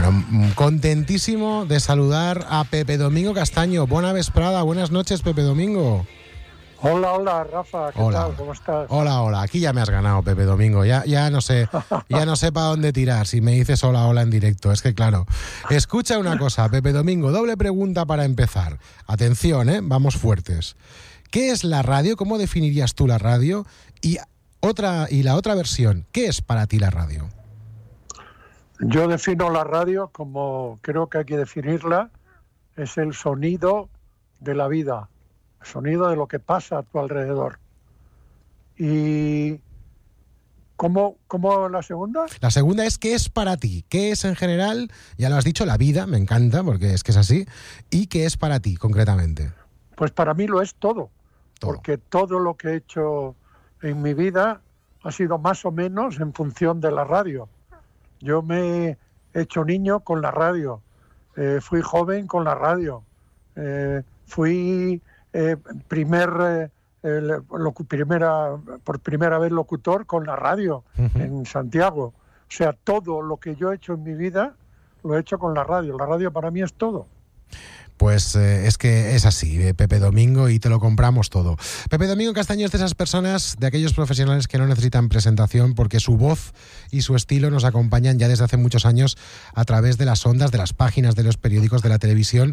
Bueno, contentísimo de saludar a Pepe Domingo Castaño. Bona vesprada, buenas noches, Pepe Domingo. Hola, Rafa, ¿qué tal? ¿Cómo estás? Hola, aquí ya me has ganado, Pepe Domingo, ya no sé para dónde tirar si me dices hola en directo, es que claro. Escucha una cosa, Pepe Domingo, doble pregunta para empezar. Atención, vamos fuertes. ¿Qué es la radio? ¿Cómo definirías tú la radio? Y la otra versión, ¿qué es para ti la radio? Yo defino la radio como creo que hay que definirla, es el sonido de la vida. Sonido de lo que pasa a tu alrededor. ¿Y cómo la segunda? La segunda es ¿qué es para ti? ¿Qué es en general? Ya lo has dicho, la vida, me encanta porque es que es así. ¿Y qué es para ti concretamente? Pues para mí lo es todo. Porque todo lo que he hecho en mi vida ha sido más o menos en función de la radio. Yo me he hecho niño con la radio, fui joven con la radio, fui... por primera vez locutor con la radio en Santiago. O sea, todo lo que yo he hecho en mi vida lo he hecho con la radio. La radio para mí es todo. Pues es que es así, Pepe Domingo, y te lo compramos todo. Pepe Domingo Castaño es de esas personas, de aquellos profesionales que no necesitan presentación porque su voz y su estilo nos acompañan ya desde hace muchos años a través de las ondas, de las páginas, de los periódicos, de la televisión.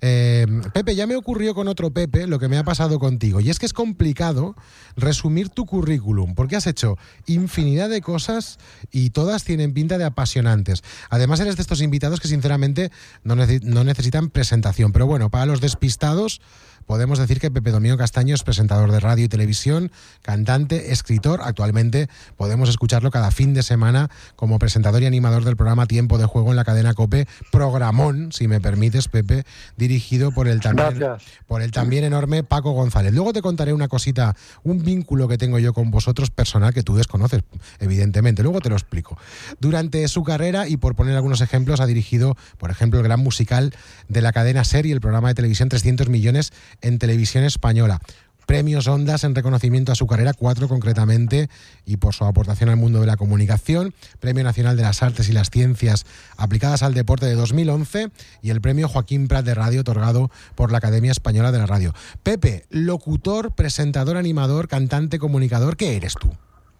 Pepe, ya me ocurrió con otro Pepe lo que me ha pasado contigo, y es que es complicado resumir tu currículum porque has hecho infinidad de cosas y todas tienen pinta de apasionantes. Además eres de estos invitados que sinceramente no necesitan presentación. Pero bueno, para los despistados podemos decir que Pepe Domingo Castaño es presentador de radio y televisión, cantante, escritor. Actualmente podemos escucharlo cada fin de semana como presentador y animador del programa Tiempo de Juego en la cadena COPE, programón, si me permites, Pepe, dirigido por el también enorme Paco González. Luego te contaré una cosita, un vínculo que tengo yo con vosotros personal que tú desconoces, evidentemente. Luego te lo explico. Durante su carrera, y por poner algunos ejemplos, ha dirigido, por ejemplo, el gran musical de la cadena SER y el programa de televisión 300 millones en televisión española. Premios Ondas en reconocimiento a su carrera, 4 concretamente, y por su aportación al mundo de la comunicación. Premio Nacional de las Artes y las Ciencias aplicadas al deporte de 2011 y el Premio Joaquín Prat de Radio, otorgado por la Academia Española de la Radio. Pepe, locutor, presentador, animador, cantante, comunicador, ¿qué eres tú?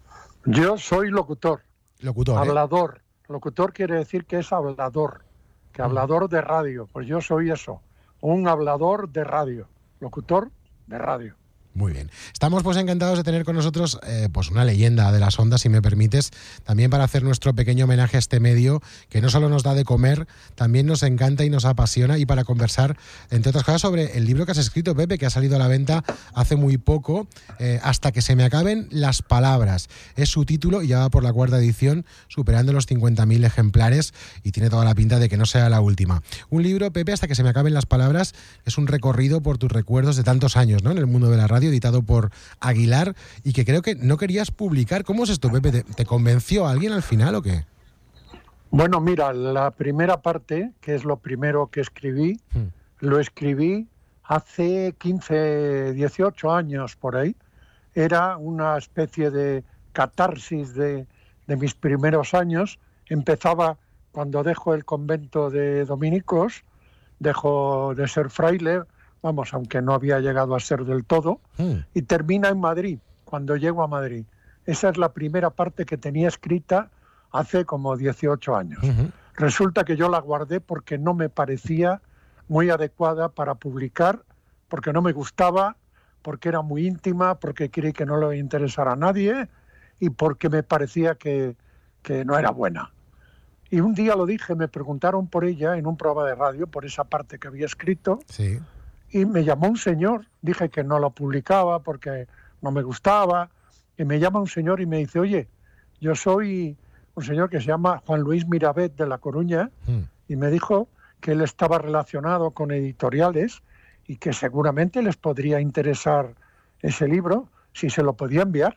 Yo soy locutor. Hablador. Locutor quiere decir que es hablador, que hablador de radio. Pues yo soy eso, un hablador de radio, locutor de radio. Muy bien. Estamos pues encantados de tener con nosotros pues una leyenda de las ondas, si me permites, también para hacer nuestro pequeño homenaje a este medio que no solo nos da de comer, también nos encanta y nos apasiona, y para conversar, entre otras cosas, sobre el libro que has escrito, Pepe, que ha salido a la venta hace muy poco, Hasta que se me acaben las palabras. Es su título y ya va por la 4ª edición, superando los 50.000 ejemplares, y tiene toda la pinta de que no sea la última. Un libro, Pepe, Hasta que se me acaben las palabras, es un recorrido por tus recuerdos de tantos años, ¿no?, en el mundo de la radio, editado por Aguilar, y que creo que no querías publicar. ¿Cómo es esto, Pepe? ¿Te convenció alguien al final o qué? Bueno, mira, la primera parte, que es lo primero que escribí, lo escribí hace 15, 18 años por ahí. Era una especie de catarsis de mis primeros años. Empezaba cuando dejo el convento de dominicos, dejo de ser fraile, vamos, aunque no había llegado a ser del todo, y termina en Madrid, cuando llego a Madrid. Esa es la primera parte que tenía escrita hace como 18 años. Resulta que yo la guardé porque no me parecía muy adecuada para publicar, porque no me gustaba, porque era muy íntima, porque creí que no le iba a interesar a nadie y porque me parecía que no era buena. Y un día lo dije, me preguntaron por ella en un programa de radio, por esa parte que había escrito. Sí. Y me llamó un señor, dije que no lo publicaba porque no me gustaba, y me llama un señor y me dice, oye, yo soy un señor que se llama Juan Luis Mirabet de La Coruña, y me dijo que él estaba relacionado con editoriales y que seguramente les podría interesar ese libro si se lo podía enviar.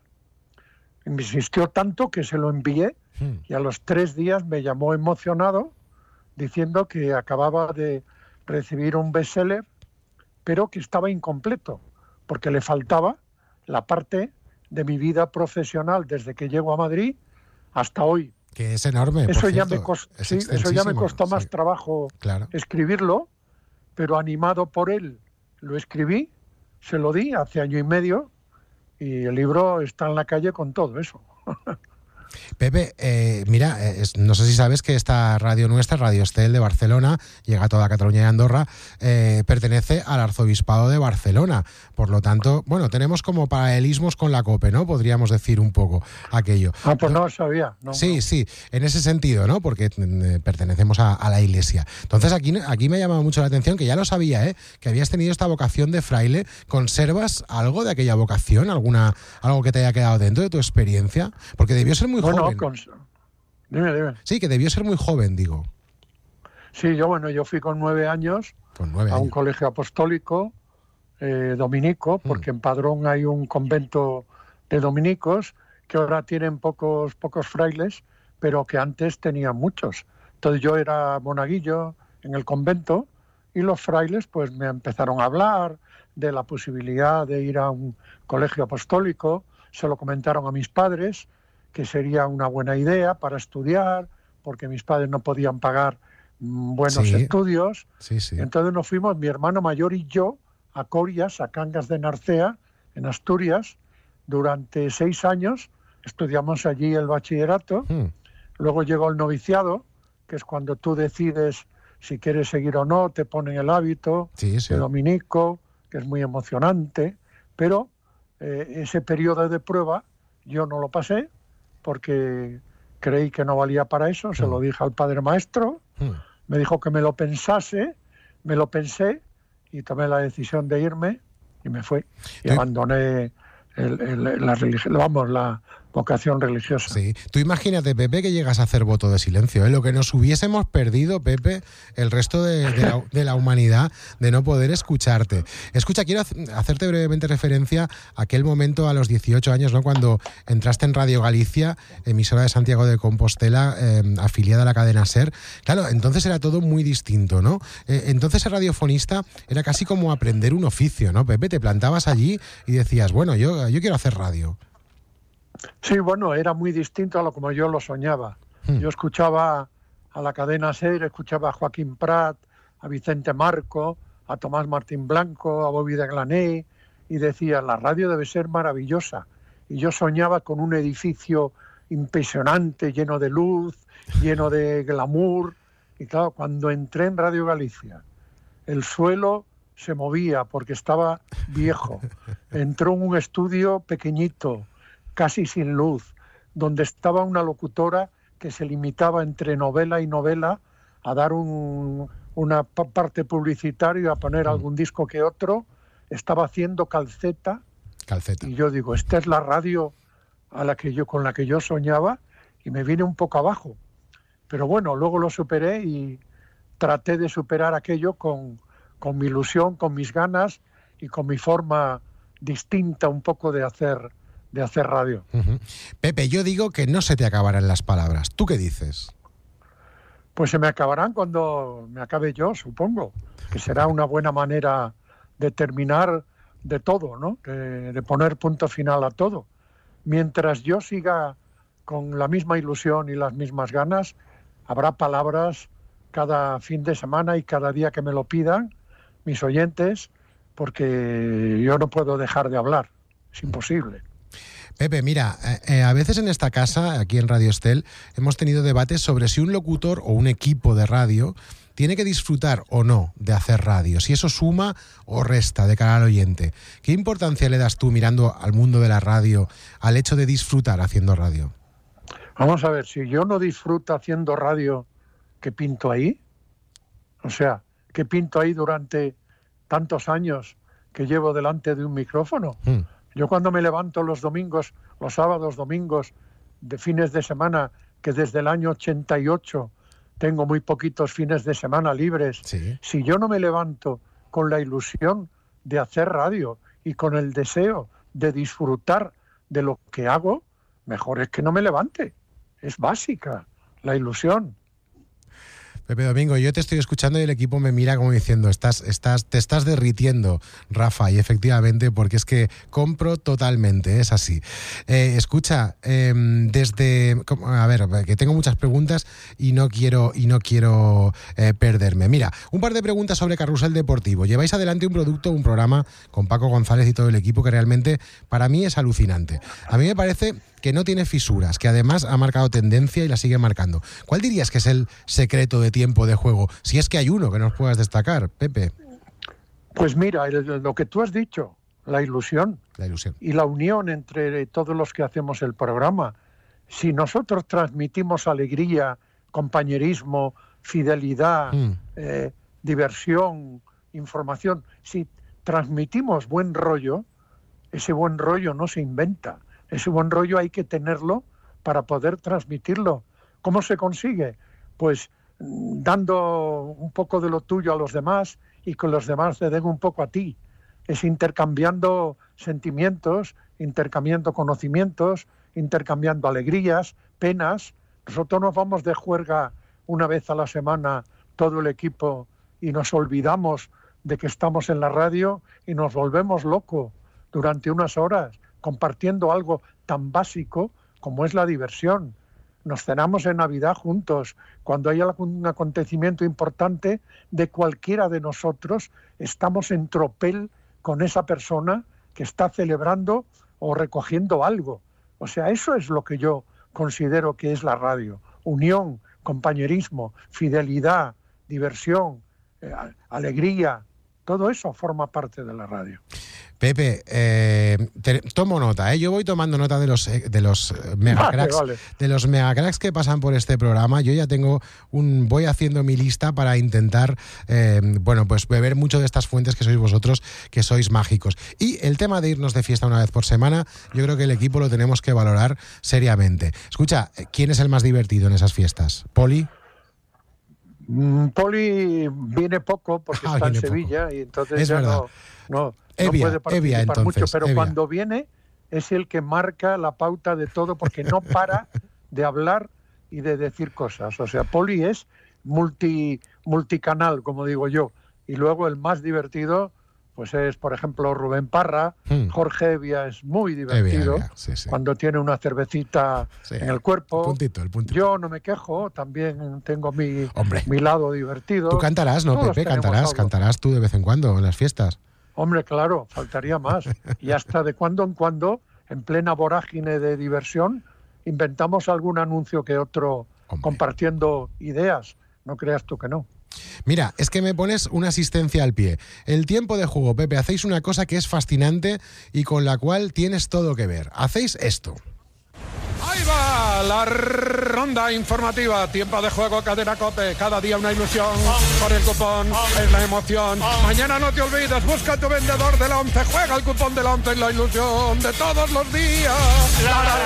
Y me insistió tanto que se lo envié, y a los 3 días me llamó emocionado diciendo que acababa de recibir un bestseller, pero que estaba incompleto, porque le faltaba la parte de mi vida profesional desde que llego a Madrid hasta hoy. Que es enorme, Eso por ya cierto. eso ya me costó más trabajo escribirlo, pero animado por él lo escribí, se lo di hace año y medio y el libro está en la calle con todo eso. Pepe, mira, no sé si sabes que esta radio nuestra, Radio Estel de Barcelona, llega a toda Cataluña y Andorra, pertenece al Arzobispado de Barcelona. Por lo tanto, bueno, tenemos como paralelismos con la COPE, ¿no? Podríamos decir un poco aquello. Pues no lo sabía. No, sí, no. Sí, en ese sentido, ¿no? Porque pertenecemos a la Iglesia. Entonces aquí me ha llamado mucho la atención, que ya lo sabía, que habías tenido esta vocación de fraile. ¿Conservas algo de aquella vocación? ¿Algo que te haya quedado dentro de tu experiencia? Porque debió ser muy joven. Dime. Sí, que debió ser muy joven, digo. Sí, yo fui con 9 años a un colegio apostólico dominico, porque en Padrón hay un convento de dominicos que ahora tienen pocos frailes, pero que antes tenían muchos. Entonces yo era monaguillo en el convento y los frailes pues me empezaron a hablar de la posibilidad de ir a un colegio apostólico. Se lo comentaron a mis padres, que sería una buena idea para estudiar, porque mis padres no podían pagar buenos estudios. Sí. Entonces nos fuimos, mi hermano mayor y yo, a Corias, a Cangas de Narcea, en Asturias. Durante 6 años estudiamos allí el bachillerato. Luego llegó el noviciado, que es cuando tú decides si quieres seguir o no, te ponen el hábito de dominico, que es muy emocionante, pero ese periodo de prueba yo no lo pasé, porque creí que no valía para eso, se lo dije al padre maestro, me dijo que me lo pensase, me lo pensé y tomé la decisión de irme y me fui. Y abandoné la vocación religiosa. Sí. Tú imagínate, Pepe, que llegas a hacer voto de silencio, lo que nos hubiésemos perdido, Pepe, el resto de la humanidad, de no poder escucharte. Escucha, quiero hacerte brevemente referencia a aquel momento a los 18 años, ¿no? Cuando entraste en Radio Galicia, emisora de Santiago de Compostela, afiliada a la cadena SER. Claro, entonces era todo muy distinto, ¿no? Entonces ser radiofonista era casi como aprender un oficio, ¿no, Pepe? Te plantabas allí y decías, bueno, yo quiero hacer radio. Sí, bueno, era muy distinto a lo como yo lo soñaba. Yo escuchaba a la cadena SER, escuchaba a Joaquín Prat, a Vicente Marco, a Tomás Martín Blanco, a Bobby de Glané, y decía, la radio debe ser maravillosa. Y yo soñaba con un edificio impresionante, lleno de luz, lleno de glamour. Y claro, cuando entré en Radio Galicia, el suelo se movía porque estaba viejo. Entró en un estudio pequeñito, casi sin luz, donde estaba una locutora que se limitaba entre novela y novela a dar una parte publicitaria, a poner algún disco que otro. Estaba haciendo calceta. Y yo digo, esta es la radio con la que yo soñaba, y me vine un poco abajo. Pero bueno, luego lo superé y traté de superar aquello con mi ilusión, con mis ganas y con mi forma distinta un poco de hacer radio. Pepe, yo digo que no se te acabarán las palabras. ¿Tú qué dices? Pues se me acabarán cuando me acabe yo, supongo, que será una buena manera de terminar de todo, ¿no? De poner punto final a todo. Mientras yo siga con la misma ilusión y las mismas ganas, habrá palabras cada fin de semana y cada día que me lo pidan mis oyentes, porque yo no puedo dejar de hablar, es imposible. Pepe, mira, a veces en esta casa, aquí en Radio Estel, hemos tenido debates sobre si un locutor o un equipo de radio tiene que disfrutar o no de hacer radio, si eso suma o resta de cara al oyente. ¿Qué importancia le das tú, mirando al mundo de la radio, al hecho de disfrutar haciendo radio? Vamos a ver, si yo no disfruto haciendo radio, ¿qué pinto ahí? O sea, ¿qué pinto ahí durante tantos años que llevo delante de un micrófono? Yo cuando me levanto los domingos, los sábados, domingos, de fines de semana, que desde el año 88 tengo muy poquitos fines de semana libres, si yo no me levanto con la ilusión de hacer radio y con el deseo de disfrutar de lo que hago, mejor es que no me levante. Es básica la ilusión. Pepe Domingo, yo te estoy escuchando y el equipo me mira como diciendo, te estás derritiendo, Rafa, y efectivamente, porque es que compro totalmente, es así. Escucha, a ver, que tengo muchas preguntas y no quiero perderme. Mira, un par de preguntas sobre Carrusel Deportivo. Lleváis adelante un programa con Paco González y todo el equipo que realmente para mí es alucinante. A mí me parece que no tiene fisuras, que además ha marcado tendencia y la sigue marcando. ¿Cuál dirías que es el secreto de tiempo de juego? Si es que hay uno que nos puedas destacar, Pepe. Pues mira, lo que tú has dicho, la ilusión y la unión entre todos los que hacemos el programa. Si nosotros transmitimos alegría, compañerismo, fidelidad, diversión, información, si transmitimos buen rollo, ese buen rollo no se inventa. Ese buen rollo hay que tenerlo para poder transmitirlo. ¿Cómo se consigue? Pues dando un poco de lo tuyo a los demás y que los demás te den un poco a ti. Es intercambiando sentimientos, intercambiando conocimientos, intercambiando alegrías, penas. Nosotros nos vamos de juerga una vez a la semana, todo el equipo, y nos olvidamos de que estamos en la radio y nos volvemos locos durante unas horas, compartiendo algo tan básico como es la diversión. Nos cenamos en Navidad juntos. Cuando hay algún acontecimiento importante de cualquiera de nosotros, estamos en tropel con esa persona que está celebrando o recogiendo algo. O sea, eso es lo que yo considero que es la radio. Unión, compañerismo, fidelidad, diversión, alegría. Todo eso forma parte de la radio. Pepe, tomo nota, yo voy tomando nota de los megacracks, vale. De los megacracks que pasan por este programa. Yo ya voy haciendo mi lista para intentar, pues beber mucho de estas fuentes que sois vosotros, que sois mágicos. Y el tema de irnos de fiesta una vez por semana, yo creo que el equipo lo tenemos que valorar seriamente. Escucha, ¿quién es el más divertido en esas fiestas? ¿Poli? Poli viene poco porque está en Sevilla poco. Y entonces es ya verdad. no puede participar mucho, pero cuando viene es el que marca la pauta de todo porque no para de hablar y de decir cosas. O sea, Poli es multicanal, como digo yo. Y luego el más divertido pues es, por ejemplo, Rubén Parra. Jorge Evia es muy divertido. Evia, sí. Cuando tiene una cervecita en el cuerpo. El puntito. Yo no me quejo, también tengo mi lado divertido. Tú cantarás, ¿no, Pepe? Cantarás tú de vez en cuando en las fiestas. Hombre, claro, faltaría más. Y hasta de cuando en cuando, en plena vorágine de diversión, inventamos algún anuncio que otro compartiendo ideas. No creas tú que no. Mira, es que me pones una asistencia al pie. El tiempo de juego, Pepe, hacéis una cosa que es fascinante y con la cual tienes todo que ver. Hacéis esto. Ahí va la ronda informativa. Tiempo de juego, Cadena COPE. Cada día una ilusión. Por el cupón es la emoción. Mañana no te olvides, busca a tu vendedor del 11. Juega el cupón del 11 en la ilusión de todos los días.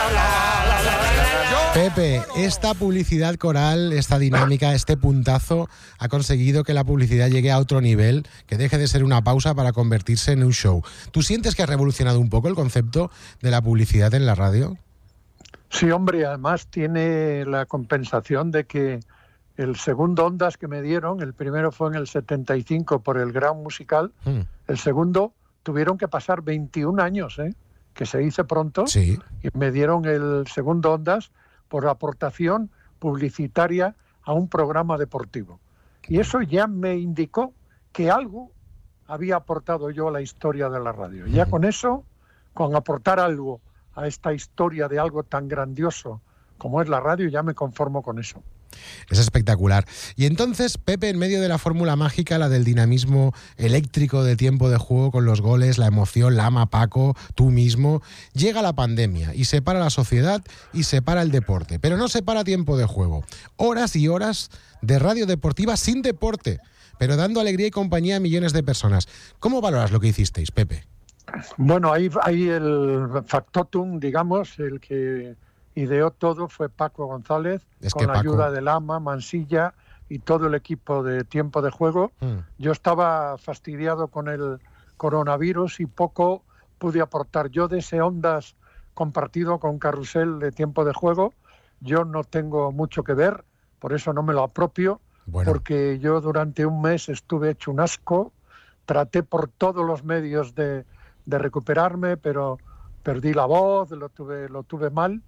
Pepe, esta publicidad coral, esta dinámica, este puntazo ha conseguido que la publicidad llegue a otro nivel, que deje de ser una pausa para convertirse en un show. ¿Tú sientes que ha revolucionado un poco el concepto de la publicidad en la radio? Sí, hombre, además tiene la compensación de que el segundo Ondas que me dieron, el primero fue en el 75 por el Gran Musical, el segundo tuvieron que pasar 21 años, que se hizo pronto, sí. Y me dieron el segundo Ondas por aportación publicitaria a un programa deportivo. Y eso ya me indicó que algo había aportado yo a la historia de la radio. Ya con eso, con aportar algo a esta historia de algo tan grandioso como es la radio, ya me conformo con eso. Es espectacular. Y entonces, Pepe, en medio de la fórmula mágica, la del dinamismo eléctrico de tiempo de juego con los goles, la emoción, la ama Paco, tú mismo, llega la pandemia y separa la sociedad y separa el deporte. Pero no separa tiempo de juego. Horas y horas de radio deportiva sin deporte, pero dando alegría y compañía a millones de personas. ¿Cómo valoras lo que hicisteis, Pepe? Bueno, ahí el factotum, digamos, el que ideó todo fue Paco González, con la ayuda de Lama, Mansilla y todo el equipo de tiempo de juego. Yo estaba fastidiado con el coronavirus y poco pude aportar. Yo de ese Ondas compartido con Carrusel de tiempo de juego, yo no tengo mucho que ver, por eso no me lo apropio, porque yo durante un mes estuve hecho un asco, traté por todos los medios de recuperarme, pero perdí la voz, lo tuve mal,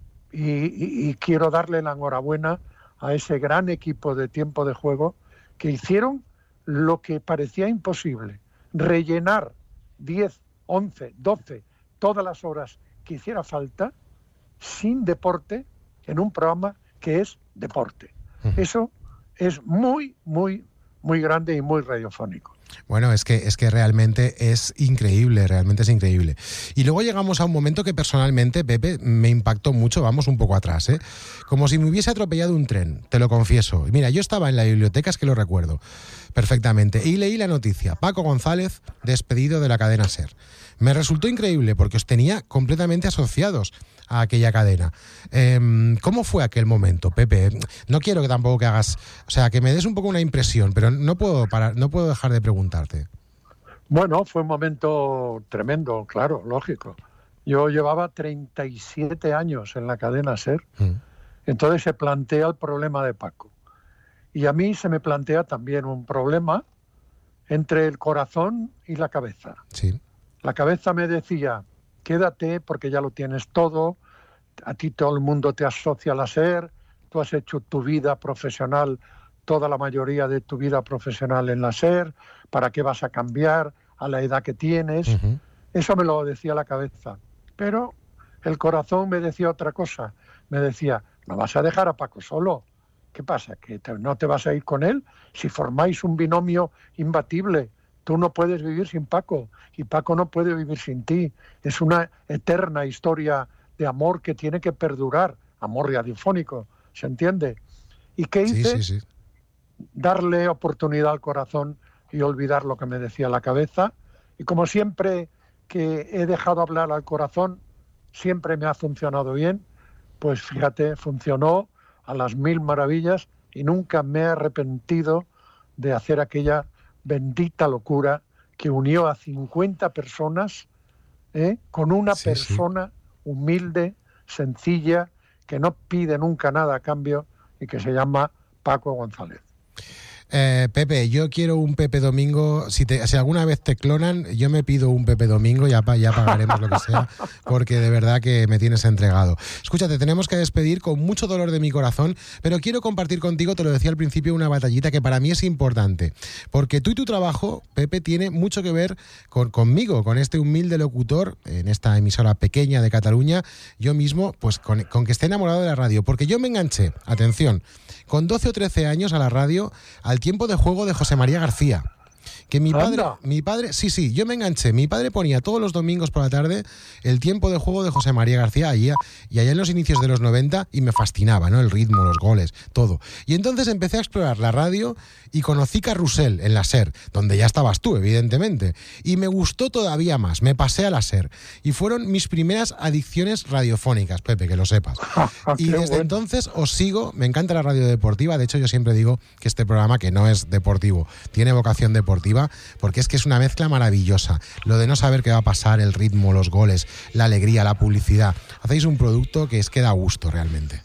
y quiero darle la enhorabuena a ese gran equipo de Tiempo de Juego que hicieron lo que parecía imposible, rellenar 10, 11, 12, todas las horas que hiciera falta, sin deporte, en un programa que es deporte. Eso es muy, muy, muy grande y muy radiofónico. Bueno, es que realmente es increíble, realmente es increíble. Y luego llegamos a un momento que personalmente, Pepe, me impactó mucho, vamos un poco atrás, como si me hubiese atropellado un tren, te lo confieso. Mira, yo estaba en la biblioteca, es que lo recuerdo perfectamente, y leí la noticia, Paco González despedido de la cadena SER. Me resultó increíble porque os tenía completamente asociados a aquella cadena. ¿Cómo fue aquel momento, Pepe? No quiero que tampoco que hagas, o sea, que me des un poco una impresión, pero no puedo dejar de preguntarte. Bueno, fue un momento tremendo, claro, lógico. Yo llevaba 37 años en la cadena SER, entonces se plantea el problema de Paco. Y a mí se me plantea también un problema entre el corazón y la cabeza. Sí. La cabeza me decía, quédate porque ya lo tienes todo, a ti todo el mundo te asocia a la SER, tú has hecho tu vida profesional, toda la mayoría de tu vida profesional en la SER, ¿para qué vas a cambiar a la edad que tienes? Eso me lo decía la cabeza. Pero el corazón me decía otra cosa, me decía, no vas a dejar a Paco solo. ¿Qué pasa? ¿Que no te vas a ir con él? Si formáis un binomio imbatible, tú no puedes vivir sin Paco y Paco no puede vivir sin ti. Es una eterna historia de amor que tiene que perdurar, amor radiofónico, ¿se entiende? ¿Y qué hice? Sí. Darle oportunidad al corazón y olvidar lo que me decía la cabeza. Y como siempre que he dejado hablar al corazón, siempre me ha funcionado bien, pues fíjate, funcionó a las 1000 maravillas y nunca me he arrepentido de hacer aquella bendita locura que unió a 50 personas con una persona humilde, sencilla, que no pide nunca nada a cambio y que se llama Paco González. Pepe, yo quiero un Pepe Domingo. Si alguna vez te clonan, yo me pido un Pepe Domingo, ya pagaremos lo que sea, porque de verdad que me tienes entregado. Escúchate, tenemos que despedir con mucho dolor de mi corazón, pero quiero compartir contigo, te lo decía al principio, una batallita que para mí es importante, porque tú y tu trabajo, Pepe, tiene mucho que ver conmigo, con este humilde locutor en esta emisora pequeña de Cataluña, yo mismo, pues con que esté enamorado de la radio, porque yo me enganché, atención, con 12 o 13 años a la radio, al Tiempo de Juego de José María García. Que mi padre, sí, yo me enganché. Mi padre ponía todos los domingos por la tarde el Tiempo de Juego de José María García y allá en los inicios de los 90 y me fascinaba, ¿no? El ritmo, los goles, todo. Y entonces empecé a explorar la radio y conocí Carrusel en la SER, donde ya estabas tú, evidentemente. Y me gustó todavía más, me pasé a la SER. Y fueron mis primeras adicciones radiofónicas, Pepe, que lo sepas. Y desde entonces os sigo, me encanta la radio deportiva. De hecho, yo siempre digo que este programa, que no es deportivo, tiene vocación deportiva, porque es que es una mezcla maravillosa. Lo de no saber qué va a pasar, el ritmo, los goles, la alegría, la publicidad. Hacéis un producto que es que da gusto realmente.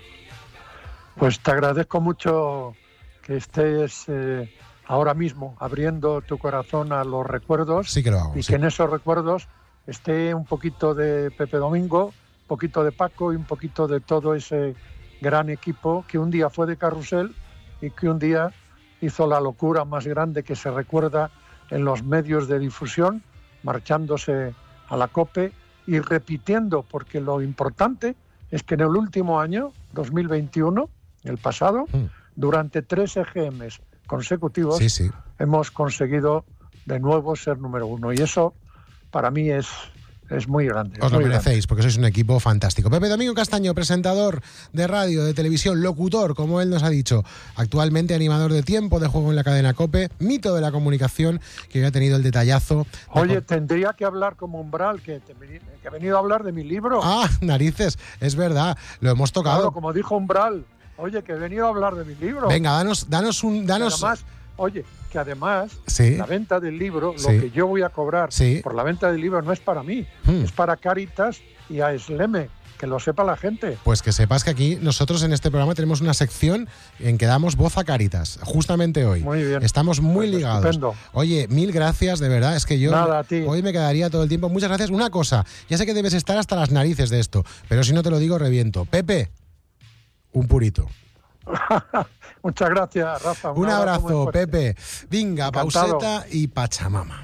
Pues te agradezco mucho que estés ahora mismo abriendo tu corazón a los recuerdos. Sí que lo hago. Y que en esos recuerdos esté un poquito de Pepe Domingo, un poquito de Paco y un poquito de todo ese gran equipo que un día fue de Carrusel y que un día hizo la locura más grande que se recuerda en los medios de difusión, marchándose a la COPE y repitiendo, porque lo importante es que en el último año, 2021, el pasado, durante 3 EGMs consecutivos, hemos conseguido de nuevo ser número 1. Y eso, para mí, es muy grande. Os lo merecéis, porque sois un equipo fantástico. Pepe Domingo Castaño, presentador de radio, de televisión, locutor, como él nos ha dicho, actualmente animador de Tiempo de Juego en la cadena COPE, mito de la comunicación, que ha tenido el detallazo. Oye, tendría que hablar como Umbral, que he venido a hablar de mi libro. Ah, narices, es verdad, lo hemos tocado. Claro, como dijo Umbral, oye, que he venido a hablar de mi libro. Venga, danos. Además, oye, que además la venta del libro, lo que yo voy a cobrar por la venta del libro no es para mí, es para Cáritas y a Esleme, que lo sepa la gente. Pues que sepas que aquí nosotros en este programa tenemos una sección en que damos voz a Cáritas, justamente hoy. Muy bien. Estamos muy ligados. Estupendo. Oye, mil gracias, de verdad, es que yo Nada, a ti. hoy me quedaría todo el tiempo. Muchas gracias. Una cosa, ya sé que debes estar hasta las narices de esto, pero si no te lo digo, reviento. Pepe, un purito. Muchas gracias, Rafa. Un abrazo, muy fuerte. Pepe. Venga, Encantado. pauseta y Pachamama.